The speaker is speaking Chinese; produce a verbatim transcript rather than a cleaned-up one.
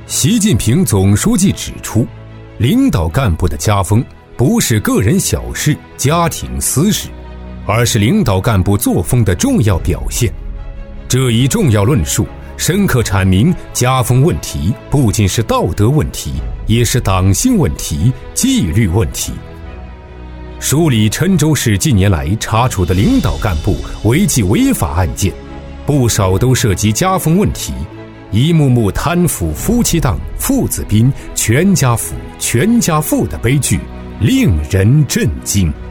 习近平总书记指出，领导干部的家风不是个人小事、家庭私事，而是领导干部作风的重要表现。这一重要论述深刻阐明家风问题不仅是道德问题，也是党性问题、纪律问题。梳理郴州市近年来查处的领导干部违纪违法案件，不少都涉及家风问题，一幕幕贪腐、夫妻档、父子兵、全家腐、全家富的悲剧令人震惊。